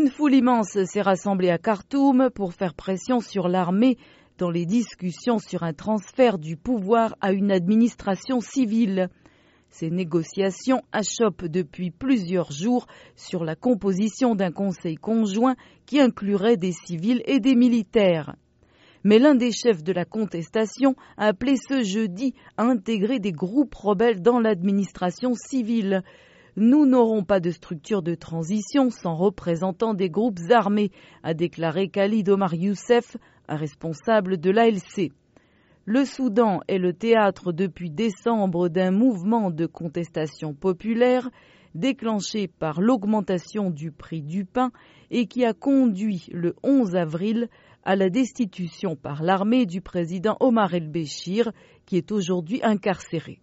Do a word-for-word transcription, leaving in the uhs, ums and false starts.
Une foule immense s'est rassemblée à Khartoum pour faire pression sur l'armée dans les discussions sur un transfert du pouvoir à une administration civile. Ces négociations achoppent depuis plusieurs jours sur la composition d'un conseil conjoint qui inclurait des civils et des militaires. Mais l'un des chefs de la contestation a appelé ce jeudi à intégrer des groupes rebelles dans l'administration civile. Nous n'aurons pas de structure de transition sans représentants des groupes armés, a déclaré Khalid Omar Youssef, un responsable de l'A L C. Le Soudan est le théâtre depuis décembre d'un mouvement de contestation populaire déclenché par l'augmentation du prix du pain et qui a conduit le onze avril à la destitution par l'armée du président Omar el-Béchir, qui est aujourd'hui incarcéré.